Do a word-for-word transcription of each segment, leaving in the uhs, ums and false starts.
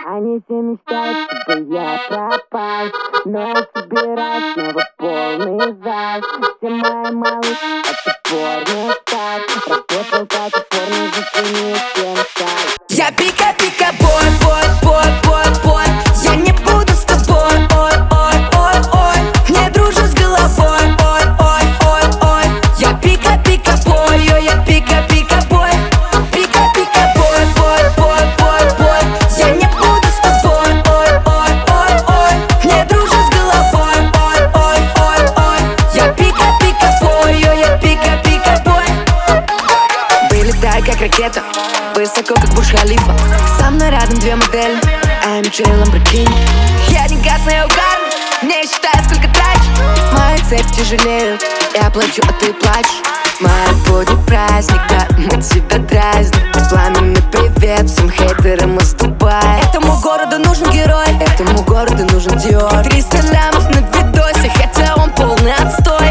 Они все мечтают, чтобы я пропал, но я собираюсь снова полный зал. Все мои малышки, это порно-стар. Работал так упорно, зацени всем стал. Я пика-пика-бой, бой, бой, бой, бой. Я не буду с тобой, ой, ой, ой, ой. Не дружу с головой, ой, ой, ой, ой. Я пика-пика-бой, ой, я пика-пика-бой. Пика-пика-бой, бой, бой, бой, бой. Я не буду с тобой, ой, ой, ой, ой. Не дружу с головой, ой, ой, ой, ой. Я пика-пика-бой, ой, я пика-пика-бой. Вылетай как ракета, высоко как Бурдж-Халифа. Со мной рядом две модели, а эм джей Lamborghini. Я не гасна, я угарна, не считаю, сколько трачу. Мои цепи тяжелеют, я плачу, а ты плачешь. Мой будет праздник, да, мы тебя дразним. Пламенный привет всем хейтерам из Дубая. Этому городу нужен герой, этому городу нужен Диор. Триста лямов на видосе, хотя он полный отстой.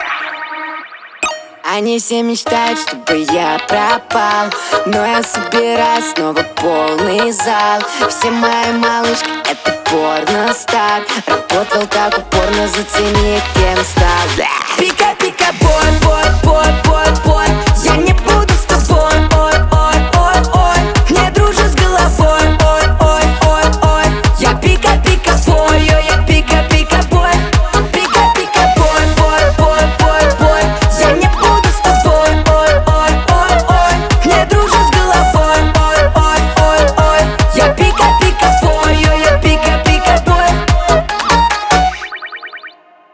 Они все мечтают, чтобы я пропал, но я собираюсь снова полный зал. Все мои малышки, это порно-стар. Работал так упорно, зацени, кем стал. Пика-пика-бой, бой, бой, бой.